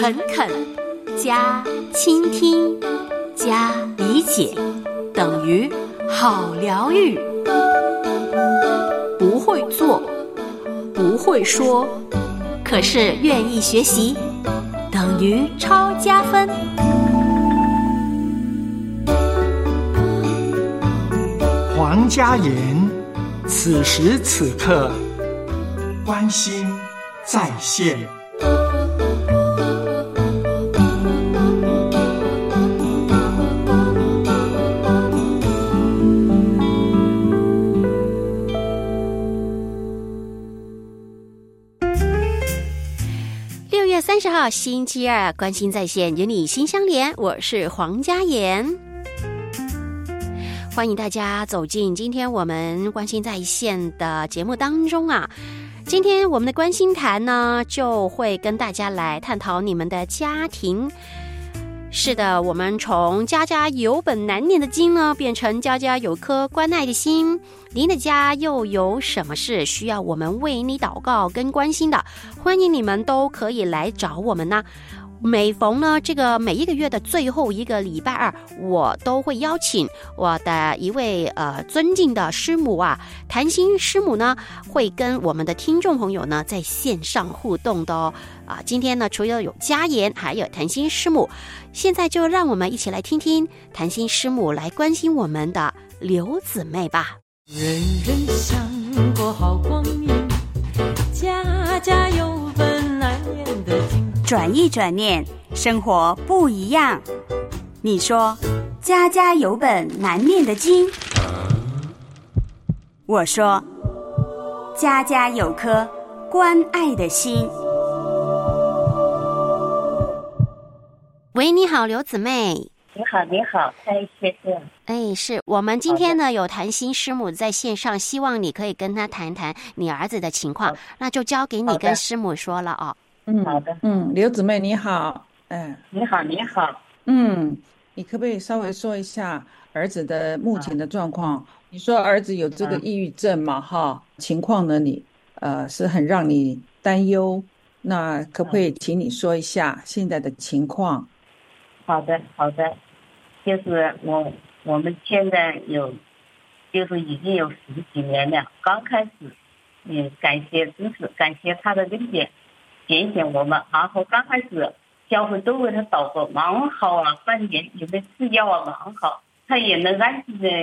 诚恳加倾听加理解等于好疗愈。不会做，不会说，可是愿意学习，等于超加分。 黄家言，此时此刻，关心在线。 6月30号星期二，关心在线，与你心相连，我是黄家言。欢迎大家走进今天我们关心在线的节目当中啊。今天我们的关心谈呢，就会跟大家来探讨你们的家庭。是的，我们从家家有本难念的经呢，变成家家有颗关爱的心。您的家又有什么事需要我们为你祷告跟关心的？欢迎你们都可以来找我们呢。每逢呢每一个月的最后一个礼拜二，我都会邀请我的一位尊敬的师母啊，谭心师母呢，会跟我们的听众朋友呢在线上互动的哦。今天呢除了有家言，还有谭心师母，现在就让我们一起来听听谭心师母来关心我们的刘姊妹吧。 人人想过好光阴，家家有本难念的经。 转一转念，生活不一样。你说家家有本难念的经，我说家家有颗关爱的心。 喂，你好，刘姊妹。 你好，你好，谢谢。 是我们今天呢有谭心师母在线上，希望你可以跟他谈谈你儿子的情况，那就交给你跟师母说了哦。 好的。 刘姊妹你好。 你好，你好。 你可不可以稍微说一下儿子的目前的状况？你说儿子有这个抑郁症嘛？情况呢，你是很让你担忧，那可不可以请你说一下现在的情况？ 好的，就是我们现在就是已经有10几年了。刚开始，真是感谢他的理解，点醒我们。然后刚开始教会都为他祷告，蛮好啊，半年有的吃药啊，蛮好，他也能安心的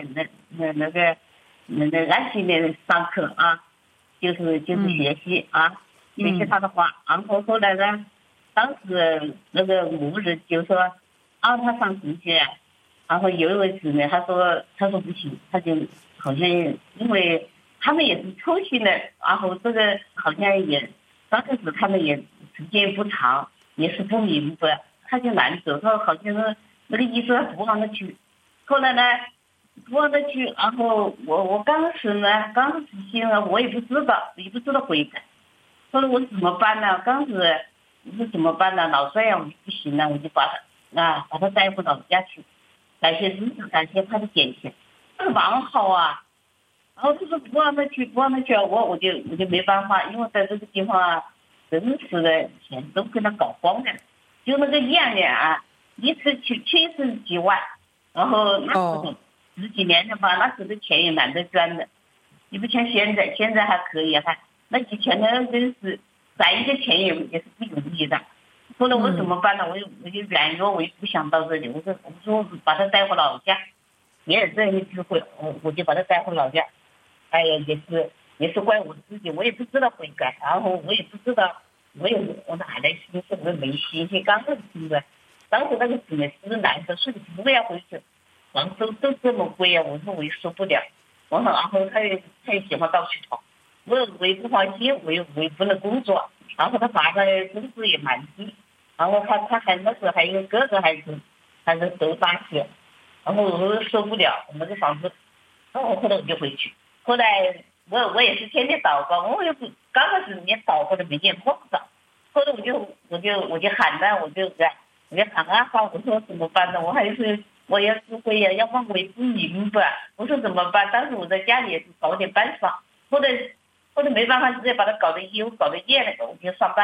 安心的上课啊，就是学习啊，学习他的话。然后后来呢，当时那个牧人就说他上中学，然后有一位姊妹他说不行，他就好像因为他们也是抽血的，然后这个好像也刚开始他们也时间不长，也是不明白，他就难受，他好像是那个医生不让他去。后来呢不让他去，然后我刚开始心呢，我也不知道悔改。后来我怎么办呢？刚开始我说怎么办呢？老帅呀，我就不行了，我就把他带回老家去。感谢他的点心，这蛮好啊。然后就是不让他去，我就没办法，因为在这个地方啊，真是的钱都给他搞光了，就那个样啊，一次去70几万，然后那时候10几年的吧，那时候的钱也懒得赚的，你不像现在还可以啊，那以前呢真是攒一个钱也是不容易的。后来我怎么办呢？我就软弱，我也不想到这里。我说把他带回老家，也有这样的机会，我就把他带回老家。哎呀，也是怪我自己，我也不知道悔改，然后我也不知道我哪来心思，我没心情。刚开始的，当时那个姊妹是难受，说你不要回去，房租都这么贵啊！我说我也受不了，然后他也喜欢到处跑，我也不放心，我也不能工作。然后他爸爸的工资也蛮低，然后他还那时候还有一个哥哥还是读大学，然后我受不了我们的房子，然后后来我就回去。后来我也是天天祷告，我也不刚开始连祷告都没见碰到，后来我就喊他，我就喊啊，我说怎么办呢？我要智慧呀，要不然我也不明白，我说怎么办？当时我在家里也是搞点班上，后来没办法，直接把他搞得厌了，我就上班。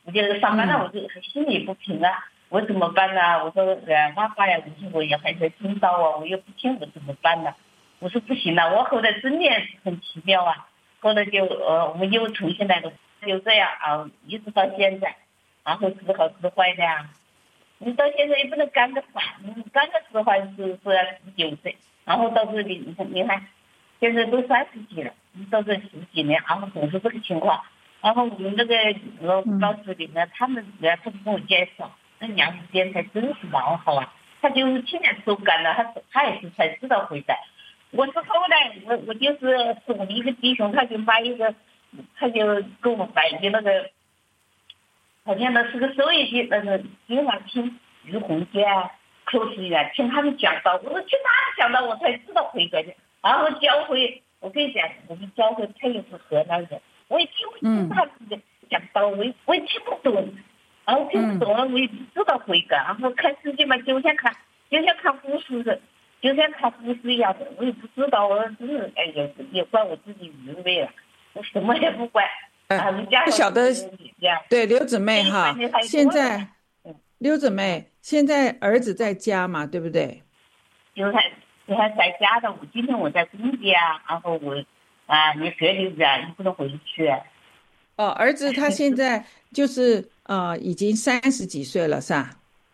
我就上班了，我就心里不平啊，我怎么办呢？我说爸爸呀，我也还在听到啊，我又不听，我怎么办呢？我说不行了，我后来真的很奇妙啊，后来就我们又重新来了，就这样啊，一直到现在，然后是好是坏的啊，你到现在也不能干个饭，干个实话是要19岁，然后到这里你看，现在都30几了，到这10几年，然后总是这个情况。然后我们那个老师里呢，他们他就跟我介绍，那娘子监才真是蛮好啊。他就是亲眼手干了，他也是才知道悔改。我是后来我就是我的一个弟兄，他就买一个，他就给我买的那个，好像那是个收音机，那个经常听于洪姐啊、寇世远听他们讲道，我说听他们讲道，我才知道悔改的。然后教会，我跟你讲，我们教会他又是河南人。我也听不懂他的讲道，我也听不懂，然后听不懂了，我也不知道悔改，然后看世界嘛，就像看故事的，就像看故事一样的，我也不知道，我真是哎呀，也怪我自己愚昧了，我什么也不怪。 不晓得，对刘姊妹哈，现在刘姊妹现在儿子在家嘛，对不对？ 就他在家的，今天我在工地啊，然后我。你隔离着，你不能回去。 儿子他现在就是已经30几岁了，是吧？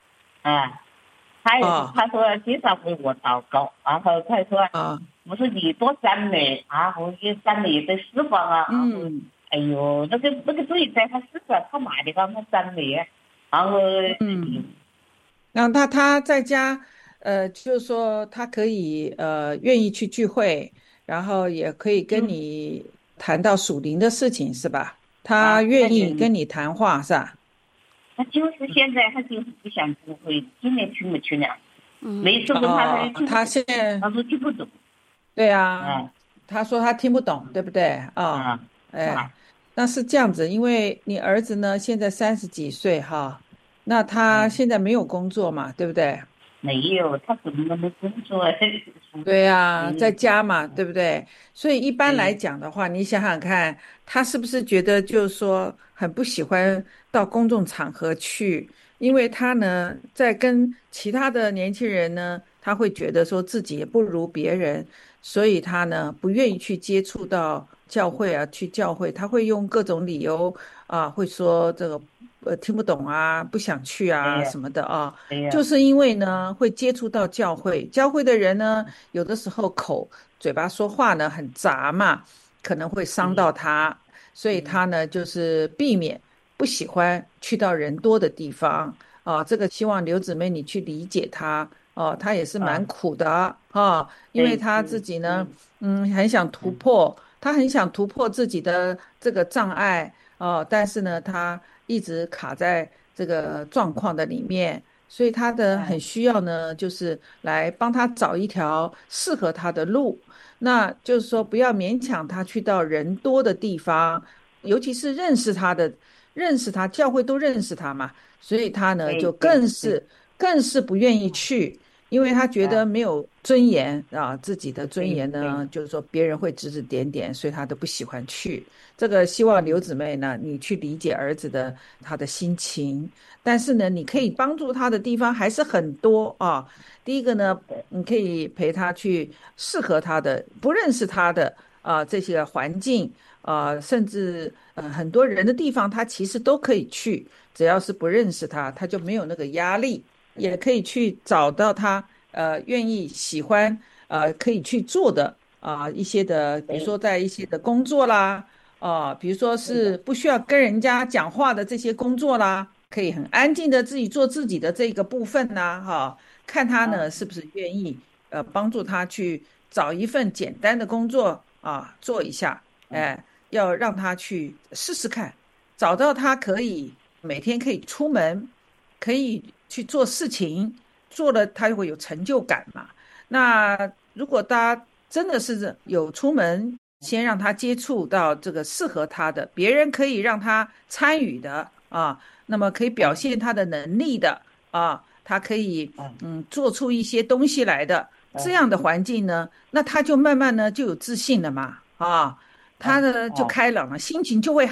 他说经常为我祷告，然后他说我说你多赞美啊，我就赞美也在释放啊。哎呦，那个对，在他释放，他骂的让他赞美，然后然后他在家就是说他可以愿意去聚会。然后也可以跟你谈到属灵的事情，是吧？他愿意跟你谈话，是吧？ 他就是现在，他就是不想聚会，今年去没去了？每次跟他现在他说听不懂。 对啊，他说他听不懂，对不对？那是这样子，因为你儿子呢现在30几岁哈，那他现在没有工作嘛，对不对？ 没有，他怎么没工作？ 对呀，在家嘛，对不对？所以一般来讲的话，你想想看，他是不是觉得就是说很不喜欢到公众场合去？因为他呢，在跟其他的年轻人呢，他会觉得说自己也不如别人，所以他呢不愿意去接触到教会啊，去教会，他会用各种理由啊，会说这个听不懂啊，不想去啊什么的啊，就是因为呢会接触到教会的人呢，有的时候嘴巴说话呢很杂嘛，可能会伤到他，所以他呢就是不喜欢去到人多的地方啊。这个希望刘姊妹你去理解他哦，他也是蛮苦的啊，因为他自己呢很想突破，他很想突破自己的这个障碍但是呢他一直卡在这个状况的里面，所以他很需要呢，就是来帮他找一条适合他的路。那就是说，不要勉强他去到人多的地方，尤其是认识他，教会都认识他嘛，所以他呢就更是不愿意去，因为他觉得没有尊严啊，自己的尊严呢，就是说别人会指指点点，所以他都不喜欢去。这个希望刘姊妹呢，你去理解儿子他的心情，但是呢，你可以帮助他的地方还是很多啊。第一个呢，你可以陪他去适合他的、不认识他的这些环境甚至很多人的地方，他其实都可以去，只要是不认识他就没有那个压力，也可以去找到他愿意喜欢可以去做的一些的，比如说在一些的工作啦。比如说是不需要跟人家讲话的这些工作啦，可以很安静的自己做自己的这个部分啦，看他呢是不是愿意帮助他去找一份简单的工作做一下，要让他去试试看，找到他可以每天可以出门，可以去做事情，做了他就会有成就感嘛。那如果大家真的是有出门，先让他接触到这个适合他的，别人可以让他参与的那么可以表现他的能力的他可以做出一些东西来的这样的环境呢，那他就慢慢呢就有自信了嘛他呢就开朗了，心情就会好，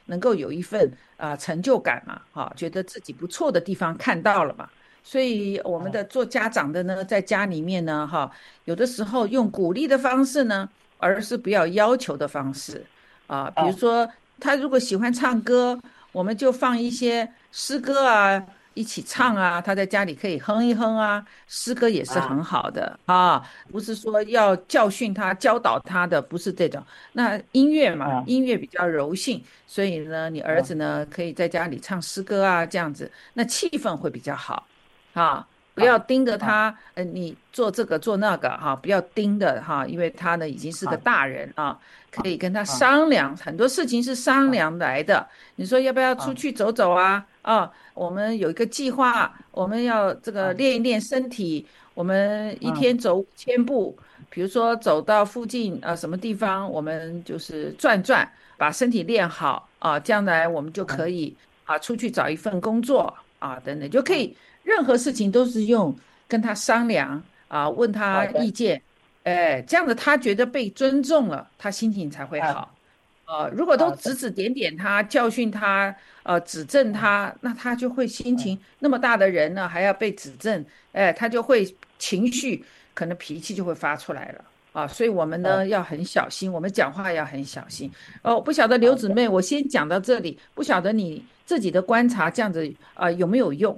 能够有一份成就感嘛，觉得自己不错的地方看到了嘛。所以我们的做家长的呢，在家里面呢，有的时候用鼓励的方式呢，而是不要要求的方式比如说他如果喜欢唱歌，我们就放一些诗歌一起唱他在家里可以哼一哼诗歌也是很好的不是说要教训他、教导他的，不是这种。那音乐嘛，音乐比较柔性，所以呢，你儿子呢可以在家里唱诗歌这样子，那气氛会比较好不要盯着他，你做这个做那个不要盯着因为他呢已经是个大人可以跟他商量，很多事情是商量来的。你说要不要出去走走我们有一个计划，我们要这个练一练身体，我们一天走5000步，比如说走到附近什么地方，我们就是转转，把身体练好将来我们就可以出去找一份工作等等，就可以。任何事情都是用跟他商量问他意见，这样子他觉得被尊重了，他心情才会好。如果都指指点点他、教训他、指正他，那他就会心情那么大的人呢，还要被指正，他就会情绪可能脾气就会发出来了所以我们呢要很小心，我们讲话要很小心。不晓得刘姊妹，我先讲到这里，不晓得你自己的观察这样子有没有用？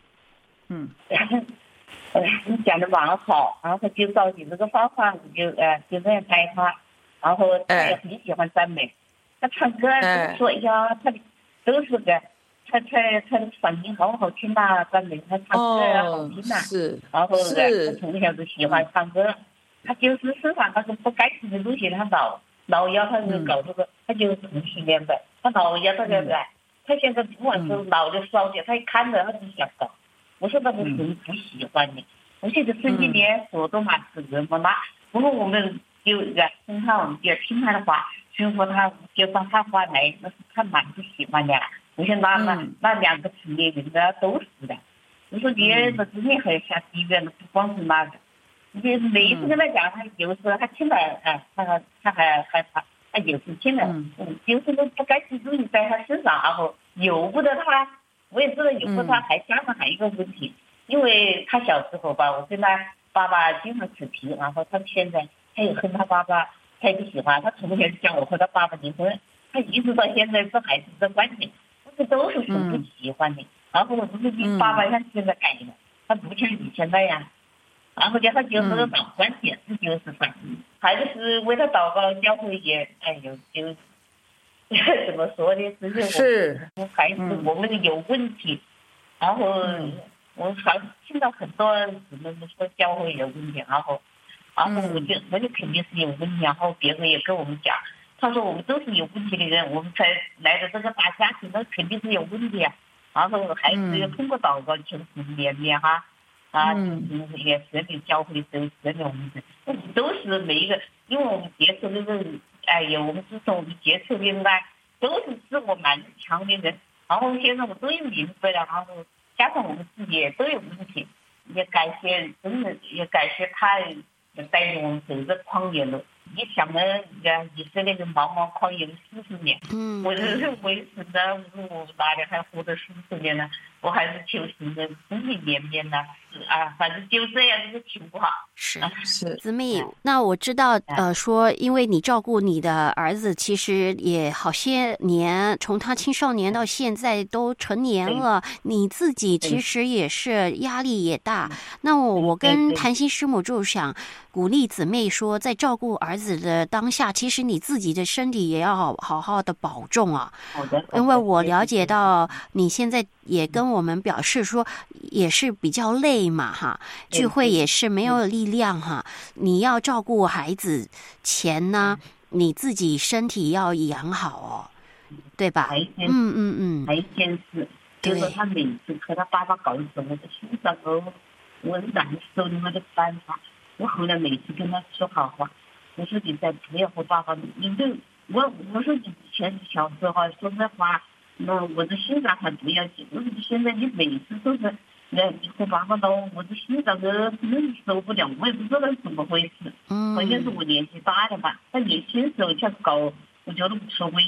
你讲的蛮好，然后就照你这个方法，就这样带他，然后他也很喜欢赞美，他唱歌说呀，他都是个，他的嗓音好好听赞美他唱歌好听是， 然后他从小就喜欢唱歌，他就是身上那个不该死的东西，他老要他就搞这个，他就是同性恋的，他老要他他现在不管是老的少的，他一看着他就想搞。我说那个神不喜欢你，我现在身体连锁都蛮死人嘛，不过我们就听他，我们就听他的话，顺服他，就把他话来，那是他蛮不喜欢的。我想那两个成年人的都是的。我说你儿子真的很像医院的，不光是那个，你每一次跟他讲，他有时候他听了他还害怕，他有时听了，有时候不该集中在他身上，然后由不得他。我也知道有时候他还加上还有一个问题，因为他小时候吧，我跟他爸爸经常扯皮，然后他现在他也和他爸爸他也不喜欢，他从前就叫我和他爸爸离婚，他一直到现在这还是这关系，这都是很不喜欢的。然后我不是你爸爸他现在改了，他不像以前那样，然后叫他就是老关系，这就是反正还是为他祷告，教会也就。怎么说呢？是还是我们有问题，然后我还听到很多姊妹们说教会有问题，然后我就肯定是有问题，然后别人也跟我们讲，他说我们都是有问题的人，我们才来的这个大家庭，那肯定是有问题然后还是要通过祷告求神怜悯也赦免教会都赦免我们都是每一个，因为我们接触的人。我们自从我们接触的人都是自我蛮强的人，然后现在我都有明白了，然后加上我们自己也都有问题，也感谢真的也感谢他带领我们走这旷野路。你想呢？以色列的茫茫旷野40年，我是为神的，我哪里还活得40年呢？我还是求神的真理怜悯呢。反正就这样一个情况。 是姊妹，那我知道说，因为你照顾你的儿子，其实也好些年，从他青少年到现在都成年了，你自己其实也是压力也大。那我跟谭心师母就想鼓励姊妹说，在照顾儿子的当下，其实你自己的身体也要好好的保重好的。 因为我了解到你现在也跟我们表示说，也是比较累嘛聚会也是没有力量你要照顾孩子前呢，你自己身体要养好对吧？ 还一件事，就是他每次和他爸爸搞的时候，我的心上我难受的我的办法。我后来每次跟他说好话，我说你再不要和爸爸，你就我说你以前小时候说这话，那我的心脏还不要紧。我说现在你每次都是你和爸爸闹，我的心脏真是受不了，我也不知道怎么回事。好像是我年纪大了吧，他年轻时候想搞，我觉得无所谓的。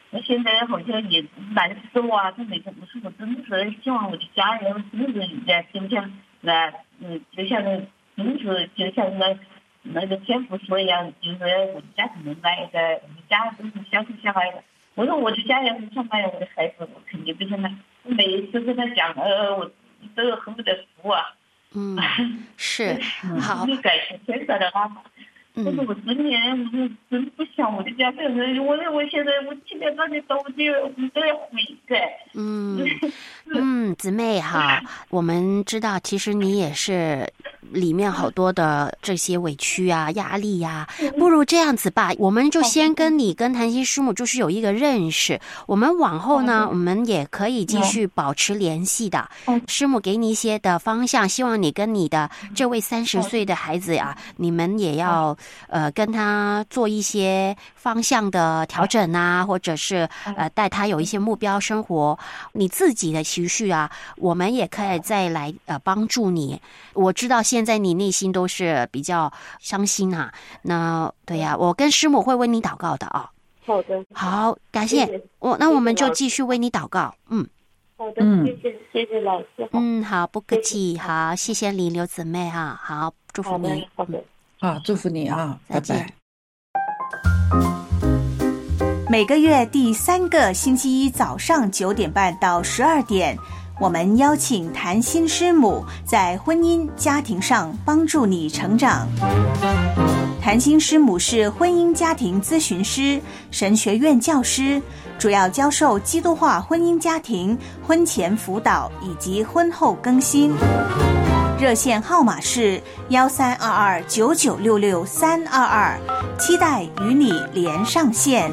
我现在好像也难受啊，这每个不是，我真是希望我的家人真是就像就像真是就像那个天父说一样，就是我的家很能爱的，我的家都是相亲相爱的。我说我的家人很相爱我的孩子，我肯定不像他，我每一次跟他讲，我都恨不得哭啊。 是好。 你感谢天上的阿爸。但是我今年我就真不想我的家人，我现在我7点半的到我都要悔改。 姊妹哈，我们知道其实你也是里面好多的这些委屈啊、压力啊，不如这样子吧，我们就先跟你跟谭鑫师母就是有一个认识，我们往后呢，我们也可以继续保持联系的。师母给你一些的方向，希望你跟你的这位30岁的孩子啊，你们也要跟他做一些方向的调整啊，或者是带他有一些目标生活。你自己的情绪啊，我们也可以再来帮助你。我知道现在你内心都是比较伤心啊，那对呀，我跟师母会为你祷告的啊。 好的， 好，感谢那我们就继续为你祷告。 好的，谢谢老师。 好，不客气。好，谢谢你刘姊妹哈，好，祝福你。 好的。 好，祝福你啊，拜拜。 每个月第3个星期一早上9点半到12点，我们邀请谭鑫师母在婚姻家庭上帮助你成长。谭鑫师母是婚姻家庭咨询师、神学院教师，主要教授基督化婚姻家庭、婚前辅导以及婚后更新。热线号码是13229966-322，期待与你连上线。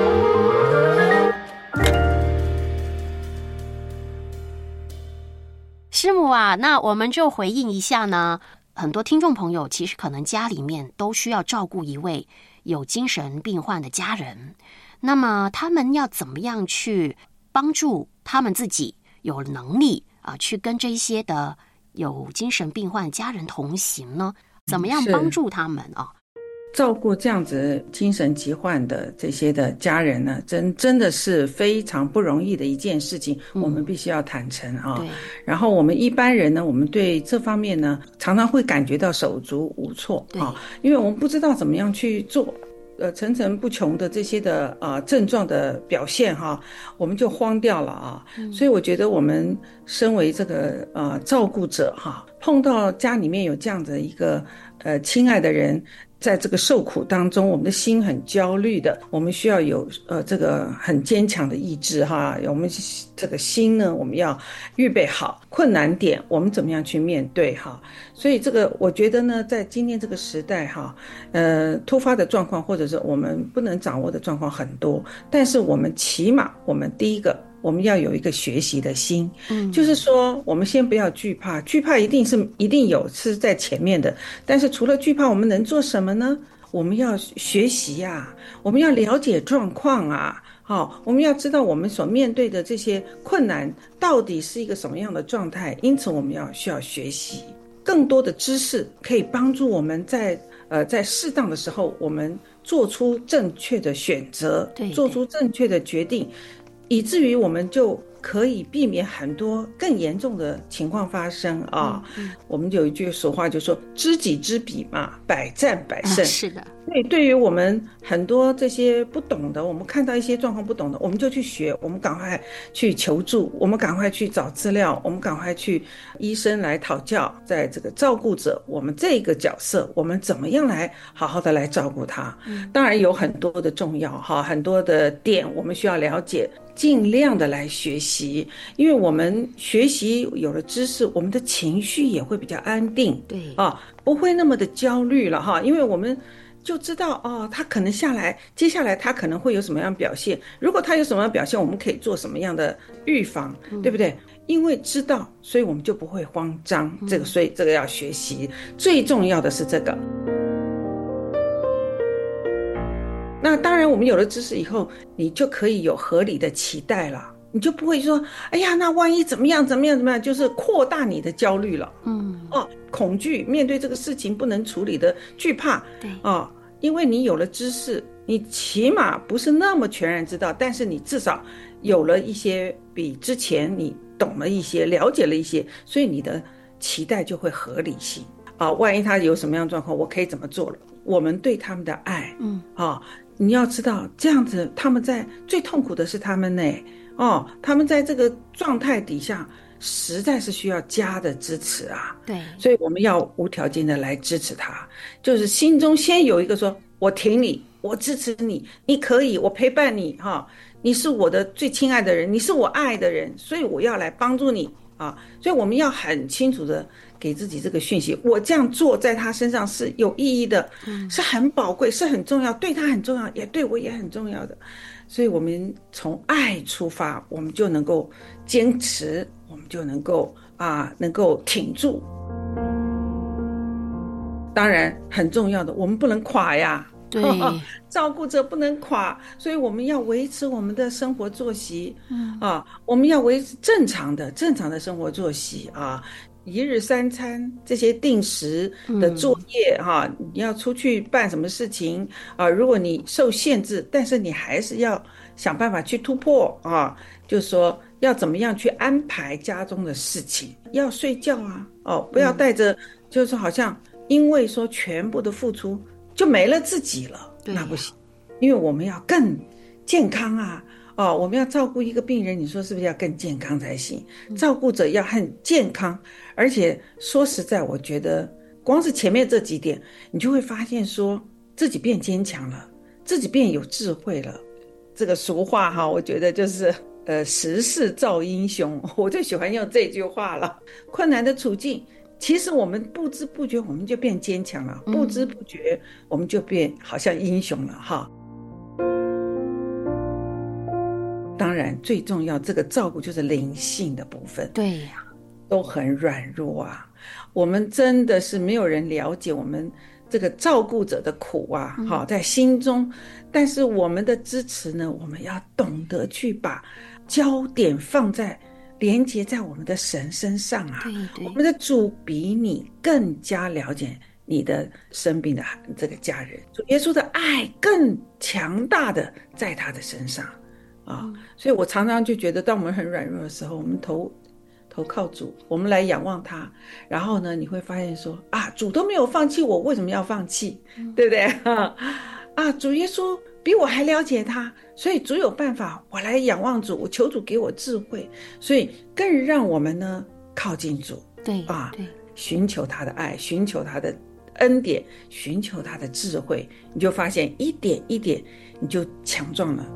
师母啊，那我们就回应一下呢。很多听众朋友其实可能家里面都需要照顾一位有精神病患的家人，那么他们要怎么样去帮助他们自己有能力去跟这些的有精神病患家人同行呢？怎么样帮助他们啊？ 照顾这样子精神疾患的这些的家人呢，真的是非常不容易的一件事情，我们必须要坦诚啊。然后我们一般人呢，我们对这方面呢，常常会感觉到手足无措啊，因为我们不知道怎么样去做。层层不穷的这些的症状的表现哈，我们就慌掉了啊。所以我觉得我们身为这个照顾者哈，碰到家里面有这样的一个亲爱的人在这个受苦当中，我们的心很焦虑的，我们需要有这个很坚强的意志哈，我们这个心呢，我们要预备好困难点，我们怎么样去面对哈。所以这个我觉得呢，在今天这个时代哈，突发的状况或者是我们不能掌握的状况很多，但是我们起码我们第一个我们要有一个学习的心，就是说我们先不要惧怕，惧怕一定有是在前面的，但是除了惧怕我们能做什么呢？我们要学习啊，我们要了解状况啊，我们要知道我们所面对的这些困难到底是一个什么样的状态，因此我们需要学习更多的知识，可以帮助我们在适当的时候我们做出正确的选择，做出正确的决定，以至于我们就可以避免很多更严重的情况发生啊。我们有一句俗话就说知己知彼嘛，百战百胜。 是的。 对于我们很多这些不懂的，我们看到一些状况不懂的，我们就去学，我们赶快去求助，我们赶快去找资料，我们赶快去医生来讨教，在这个照顾者我们这个角色，我们怎么样来好好的来照顾他。当然有很多的重要很多的点我们需要了解，尽量的来学习，因为我们学习有了知识，我们的情绪也会比较安定，不会那么的焦虑了因为我们就知道他可能接下来他可能会有什么样的表现，如果他有什么样的表现，我们可以做什么样的预防，对不对？因为知道，所以我们就不会慌张，所以这个要学习，最重要的是这个。那当然我们有了知识以后，你就可以有合理的期待了，你就不会说哎呀那万一怎么样，就是扩大你的焦虑了。恐惧，面对这个事情不能处理的惧怕，因为你有了知识， 你起码不是那么全然知道，但是你至少有了一些比之前你懂了一些，了解了一些，所以你的期待就会合理性啊。万一他有什么样的状况，我可以怎么做了？我们对他们的爱，你要知道，这样子他们在最痛苦的是他们呢，他们在这个状态底下，实在是需要家的支持啊。 对， 所以我们要无条件的来支持他，就是心中先有一个说，我挺你，我支持你，你可以，我陪伴你哈，你是我的最亲爱的人，你是我爱的人，所以我要来帮助你啊。所以我们要很清楚的给自己这个讯息，我这样做在他身上是有意义的，是很宝贵，是很重要，对他很重要，也对我也很重要的。所以我们从爱出发，我们就能够坚持，我们就能够挺住。当然很重要的，我们不能垮呀， 对， 照顾者不能垮，所以我们要维持我们的生活作息，我们要维持正常的生活作息啊。一日三餐这些定时的作业你要出去办什么事情如果你受限制，但是你还是要想办法去突破就是说要怎么样去安排家中的事情，要睡觉不要带着就是好像因为说全部的付出就没了自己了，那不行，因为我们要更健康我们要照顾一个病人，你说是不是要更健康才行？照顾者要很健康，而且说实在，我觉得光是前面这几点，你就会发现说自己变坚强了，自己变有智慧了。这个俗话我觉得就是时势造英雄，我最喜欢用这句话了。困难的处境，其实我们不知不觉我们就变坚强了，不知不觉我们就变好像英雄了当然最重要这个照顾就是灵性的部分， 对呀， 都很软弱我们真的是没有人了解我们这个照顾者的苦在心中，但是我们的支持呢，我们要懂得去把焦点放在连接在我们的神身上对， 我们的主比你更加了解你的生病的这个家人，主耶稣的爱更强大的在他的身上所以我常常就觉得当我们很软弱的时候，我们头靠主，我们来仰望他，然后呢你会发现说主都没有放弃我，为什么要放弃对不对主耶稣比我还了解他，所以主有办法，我来仰望主，我求主给我智慧，所以更让我们呢靠近主， 对寻求他的爱，寻求他的恩典，寻求他的智慧，你就发现一点一点你就强壮了。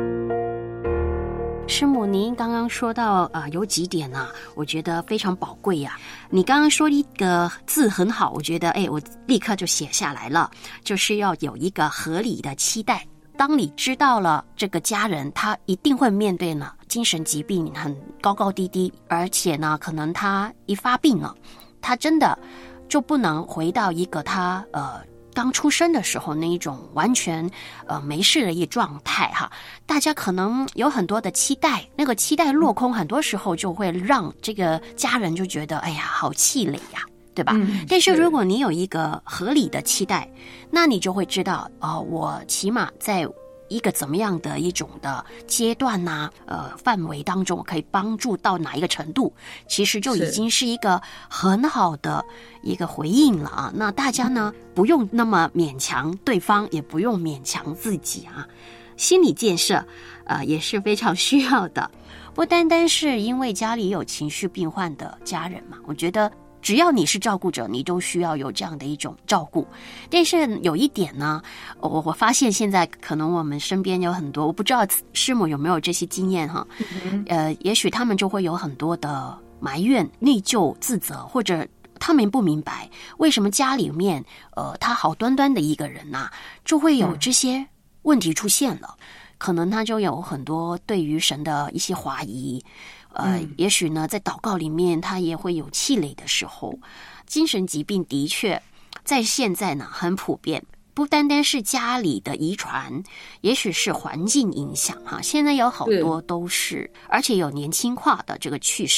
师母，您刚刚说到有几点我觉得非常宝贵你刚刚说一个字很好，我觉得我立刻就写下来了，就是要有一个合理的期待。当你知道了这个家人他一定会面对呢精神疾病很高高低低，而且呢可能他一发病了，他真的就不能回到一个他刚出生的时候那一种完全没事的一状态大家可能有很多的期待，那个期待落空，很多时候就会让这个家人就觉得好气馁对吧但是如果你有一个合理的期待，那你就会知道我起码在一个怎么样的一种的阶段范围当中可以帮助到哪一个程度，其实就已经是一个很好的一个回应了那大家呢不用那么勉强对方，也不用勉强自己心理建设也是非常需要的。不单单是因为家里有情绪病患的家人嘛，我觉得只要你是照顾者，你都需要有这样的一种照顾。但是有一点呢，我发现现在可能我们身边有很多，我不知道师母有没有这些经验也许他们就会有很多的埋怨、内疚、自责，或者他们不明白为什么家里面他好端端的一个人就会有这些问题出现了。可能他就有很多对于神的一些怀疑，也许呢在祷告里面他也会有气馁的时候。精神疾病的确在现在呢很普遍，不单单是家里的遗传，也许是环境影响现在有好多都是，而且有年轻化的这个趋势。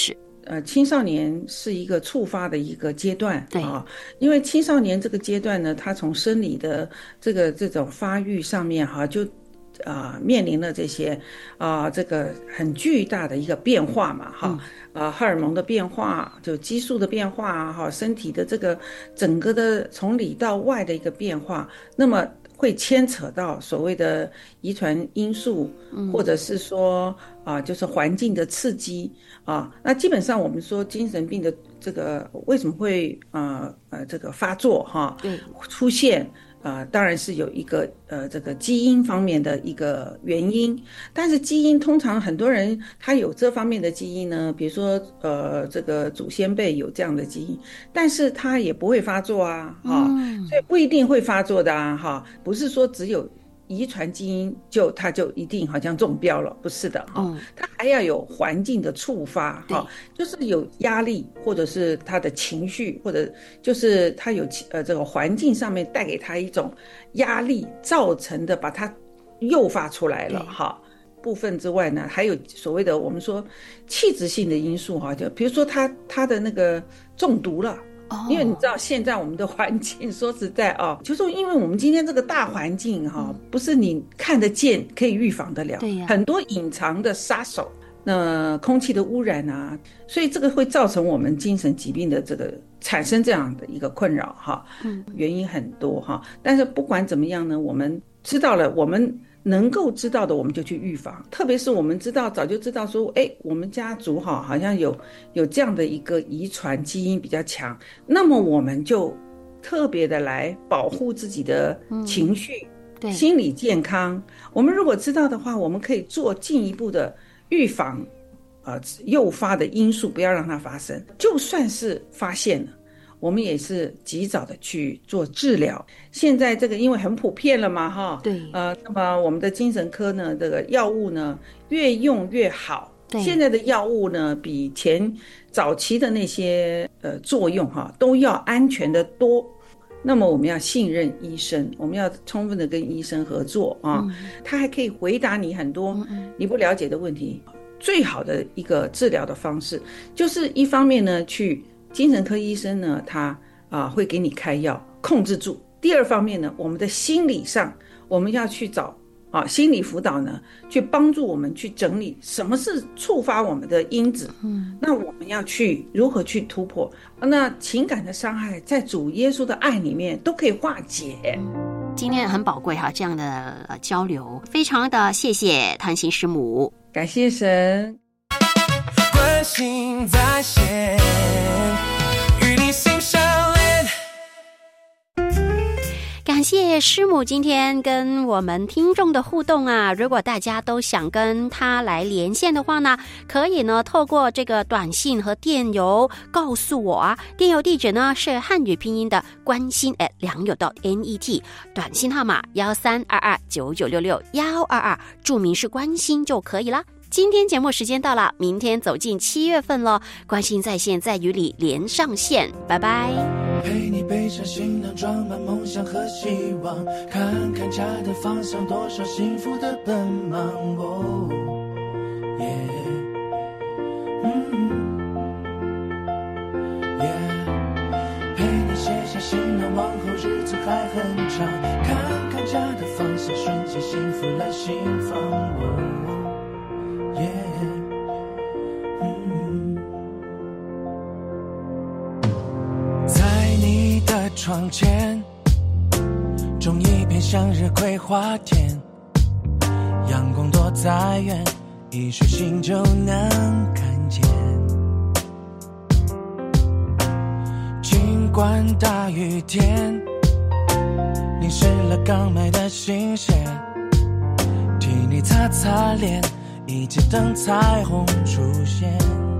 青少年是一个触发的一个阶段， 对啊，因为青少年这个阶段呢，他从生理的这种发育上面哈，就面临了这些这个很巨大的一个变化嘛，哈，荷尔蒙的变化，就激素的变化哈，身体的这个整个的从里到外的一个变化，那么会牵扯到所谓的遗传因素，或者是说就是环境的刺激啊。那基本上我们说精神病的这个为什么会这个发作哈，出现。当然是有一个这个基因方面的一个原因，但是基因通常很多人他有这方面的基因呢，比如说这个祖先辈有这样的基因，但是他也不会发作啊，所以不一定会发作的啊，哈，不是说只有遗传基因它就一定好像中标了，不是的哈，它还要有环境的触发哈，就是有压力或者是他的情绪，或者就是他有这个环境上面带给他一种压力造成的，把它诱发出来了哈。部分之外呢，还有所谓的我们说器质性的因素哈，就比如说他的那个中毒了。因为你知道现在我们的环境说实在就是说因为我们今天这个大环境不是你看得见可以预防得了，对呀，很多隐藏的杀手，那空气的污染啊，所以这个会造成我们精神疾病的这个产生这样的一个困扰哈，原因很多哈，但是不管怎么样呢，我们知道了，我们能够知道的我们就去预防，特别是我们早就知道说我们家族好像有这样的一个遗传基因比较强，那么我们就特别的来保护自己的情绪，心理健康。我们如果知道的话，我们可以做进一步的预防诱发的因素，不要让它发生。就算是发现了，我们也是及早的去做治疗。现在这个因为很普遍了嘛哈，对，那么我们的精神科呢，这个药物呢越用越好。现在的药物呢比早期的那些作用都要安全的多。那么我们要信任医生，我们要充分的跟医生合作他还可以回答你很多你不了解的问题。最好的一个治疗的方式就是一方面呢，去精神科医生呢他会给你开药控制住。第二方面呢，我们的心理上我们要去找心理辅导呢，去帮助我们去整理什么是触发我们的因子，那我们要去如何去突破，那情感的伤害在主耶稣的爱里面都可以化解。 今天很宝贵这样的交流，非常的谢谢谭心师母， 感谢神。 关心在线，与你心相连。 感谢师母今天跟我们听众的互动如果大家都想跟他来连线的话呢，可以呢透过这个短信和电邮告诉我电邮地址呢是汉语拼音的关心@良友.net，短信号码132299661122，注明是关心就可以了。今天节目时间到了，明天走进7月份了，关心在线在与你连上线，拜拜。 陪你背上行囊，装满梦想和希望，看看家的方向，多少幸福的奔忙。陪你写下行囊，往后日子还很长，看看家的方向，瞬间幸福来心房。在你的窗前种一片向日葵花田，阳光多再远，一睡醒就能看见。尽管大雨天淋湿了刚买的新鞋，替你擦擦脸，一起等彩虹出现。